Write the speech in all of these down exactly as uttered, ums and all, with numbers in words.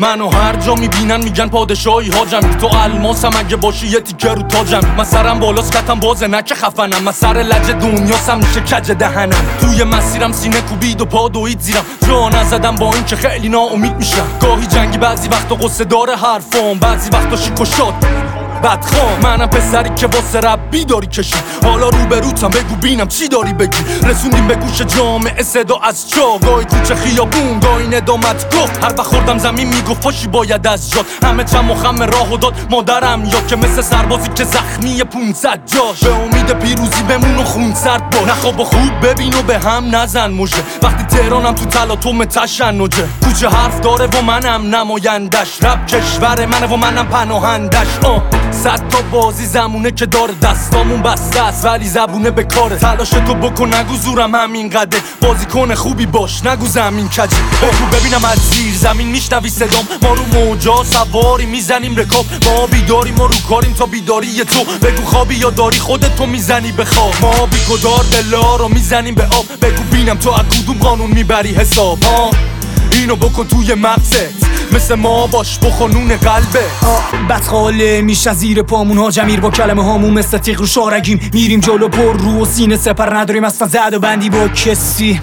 منو هر جا میبینن میگن پادشاهی حاجمی، تو الماسم اگه باشی یه تیکه رو تاجمی. من سرم بالاست کتم بازه نه که خفنم، من سر لج دنیاسم میشه کج دهنم. توی مسیرم سینه کوبید و پا دوید زیرم، جا نزدم با این که خیلی ناامید میشم. گاهی جنگی بعضی وقتا قصه داره حرفام، بعضی وقتا شیک و شاد بدخوام. منم پسری که واسه رب بیداری کشید، حالا روبروتم بگو بینم چی داری بگی. رسوندیم به گوش جامعه صدا از جا، گاهی کوچه خیابون گاهی ندامت گفت. هر وقت خوردم زمین میگفت پاشی باید از جات. همه چم و خم راهو داد مادرم، یا که مثل سربازی که زخمی پونصد جاش. به امید پیروزی بمون و خون سرد باش، نخواب و خوب ببین و به هم نزن مژه. وقتی تهرانم تو تلاطم تشنجه، کوچه حرف داره و منم نمایندش. رب کشور منه و منم پناهندش. آه صد تا بازی زمونه که داره، دستامون بسته است ولی زبونه به کاره. تلاش تو بکن نگو زورم همین قده، بازیکن خوبی باش نگو زمین کجی. بگو ببینم از زیر زمین میشنوی صدام، ما رو موجا سواری میزنیم رکاب. ما بیداریم و رو کاریم تا بیداری تو، بگو خوابی یا داری خودت تو میزنی به خواب. ما بیگدار بلا رو میزنیم به آب، بگو بینم تو از کدوم قانون میبری حساب. ها اینو بکن توی مغزت، مثل ما باش بخونون قلبه. بدخاله میشه زیر پامون ها جمیر، با کلمه هامون مثل تیغ رو شارگیم. میریم جلو پر رو و سینه سپر نداریم اصلا زد و بندی با کسی.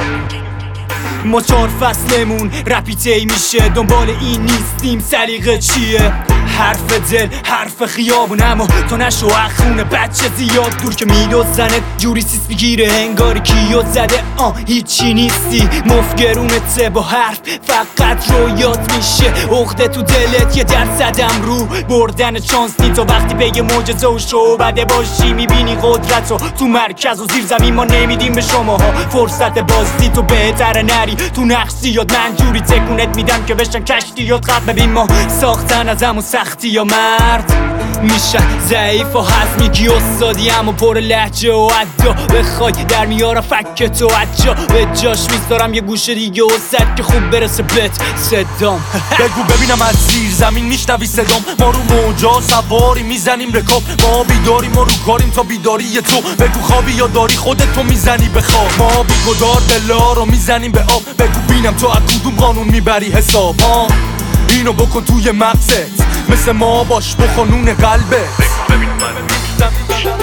ما چهار فصلمون رپیتی میشه، دنبال این نیستیم سلیقه چیه. حرف دل حرف خیابون، اما تو نشو اخونه بچه زیاد دور که میدو زنت جوری سیس بگیره انگاری کیو زده. آه هیچی نیستی مفگرونته با حرف فقط رویات میشه. عقده تو دلت یه درصدم رو بردن چانس نی، تا وقتی بگه معجزه و شو بده باشی میبینی قدرتو تو مرکز و زیر زمین. ما نمیدیم به شماها فرصت بازی، تو بهتره نری تو نقشی یاد. من جوری تکونت میدم که بشن کشتی یاد خط. ببین ما ساختن از همون سختی یا مرد میشه ضعیف و حز میگی استادی، اما پر لحجه و عدا. بخوای در میارم فک تو عجا، به جاش میذارم یه گوشه دیگه و صد که خوب برسه بهت صدام. بگو ببینم از زیر زمین میشنوی صدام، ما رو موجا سواری میزنیم رکاب. ما بیداریم و رو کاریم تا بیداری تو، بگو خوابی یا داری خودت تو میزنی به خواب. ما بیگدار بلا رو میزنیم به آب، بگو بینم تو از کدوم قانون میبری حساب. ها اینو بکن توی مغزت، مثل ما باش بخونون قلبه. بگو ببین من